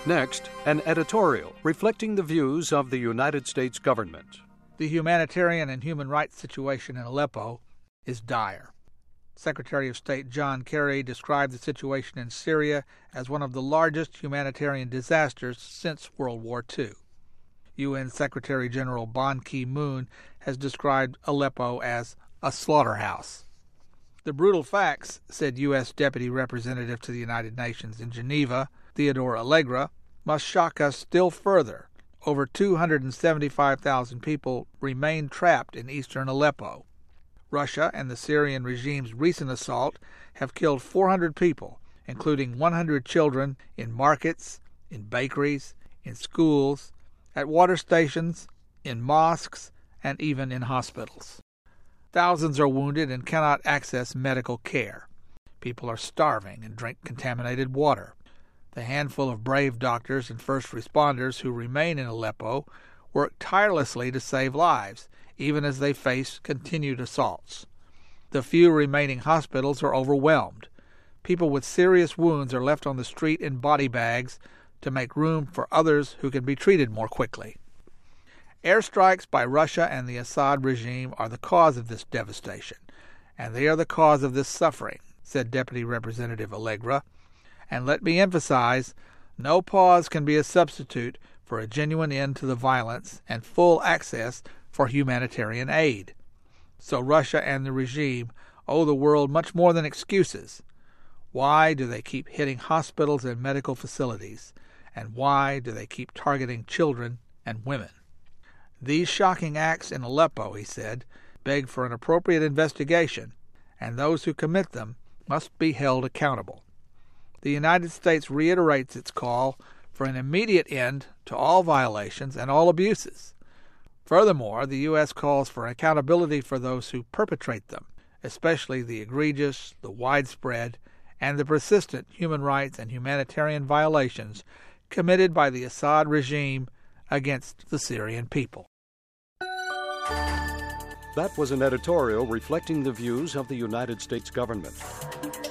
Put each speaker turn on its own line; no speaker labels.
Next, an editorial reflecting the views of the United States government.
The humanitarian and human rights situation in Aleppo is dire. Secretary of State John Kerry described the situation in Syria as one of the largest humanitarian disasters since World War II. UN Secretary General Ban Ki-moon has described Aleppo as a slaughterhouse. The brutal facts, said U.S. Deputy Representative to the United Nations in Geneva, Theodore Allegra, must shock us still further. Over 275,000 people remain trapped in eastern Aleppo. Russia and the Syrian regime's recent assault have killed 400 people, including 100 children, in markets, in bakeries, in schools, at water stations, in mosques, and even in hospitals. Thousands are wounded and cannot access medical care. People are starving and drink contaminated water. The handful of brave doctors and first responders who remain in Aleppo work tirelessly to save lives, even as they face continued assaults. The few remaining hospitals are overwhelmed. People with serious wounds are left on the street in body bags to make room for others who can be treated more quickly. Airstrikes by Russia and the Assad regime are the cause of this devastation, and they are the cause of this suffering, said Deputy Representative Allegra. And let me emphasize, no pause can be a substitute for a genuine end to the violence and full access for humanitarian aid. So Russia and the regime owe the world much more than excuses. Why do they keep hitting hospitals and medical facilities? And why do they keep targeting children and women? These shocking acts in Aleppo, he said, beg for an appropriate investigation, and those who commit them must be held accountable. The United States reiterates its call for an immediate end to all violations and all abuses. Furthermore, the U.S. calls for accountability for those who perpetrate them, especially the egregious, the widespread, and the persistent human rights and humanitarian violations committed by the Assad regime against the Syrian people.
That was an editorial reflecting the views of the United States government.